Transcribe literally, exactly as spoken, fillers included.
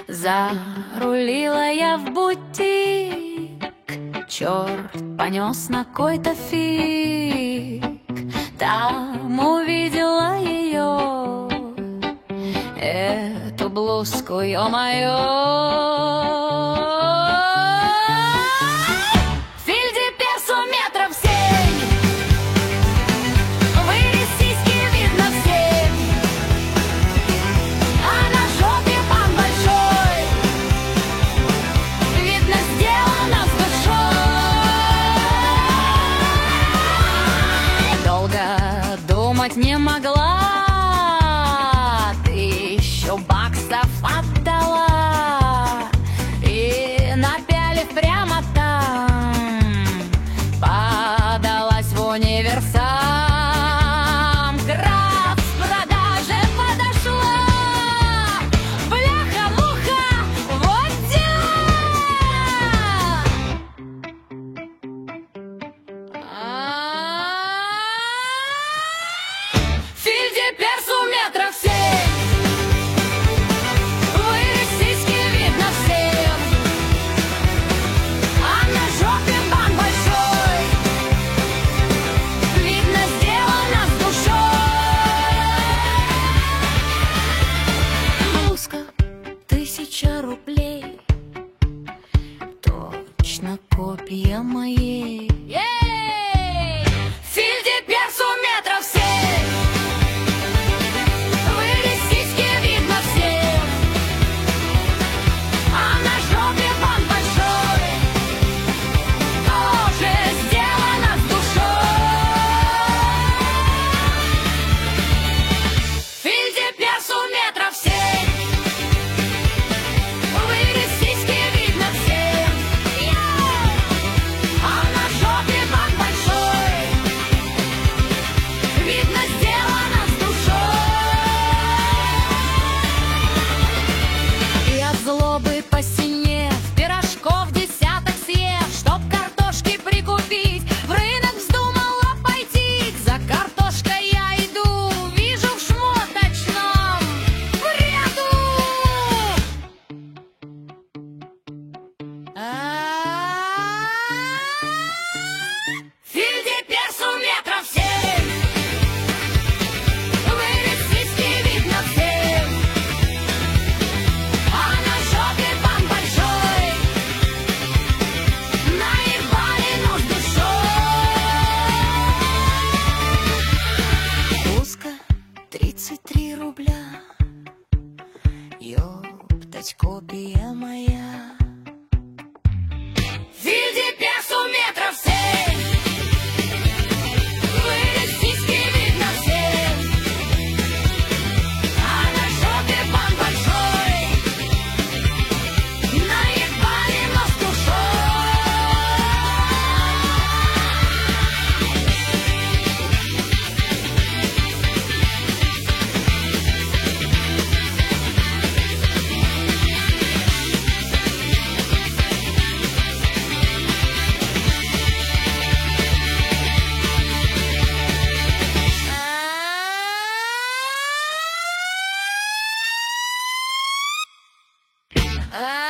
Зарулила я в бутик, черт понес на какой-то фиг. Там увидела ее, эту блузку, ё-моё. Не могла, тысячу баксов отдала, и напялив прямо там, подалась в универсам. К распродаже подошла, бляха-муха, вот Фельдеперсу метров семь, вырастиски видно всем, а на жопе бант большой, видно сделано с душой. Блузка тысяча рублей, точно копия моей. Фельдеперсу метров семь, вырастиски видно всем, а на жопе бант большой, тоже сделано с душой. Фельдеперсу метров семь, вырастиски видно всем, а на жопе бант большой, видно сделано с душой. И от злобы посинев, пирожков десяток съев, чтоб картошки прикупить, в рынок вздумала пойти. За картошкой я иду, вижу в шмоточном ряду Фельдеперсу метров семь, вырастиски видно всем, а на жопе бант большой, наебали, ну с душой. Блузка тридцать три рубля, ёптать, копия моя. Фельдеперсу метров семь, вырастиски видно всем, а на жопе бант большой, наебали, но с душой.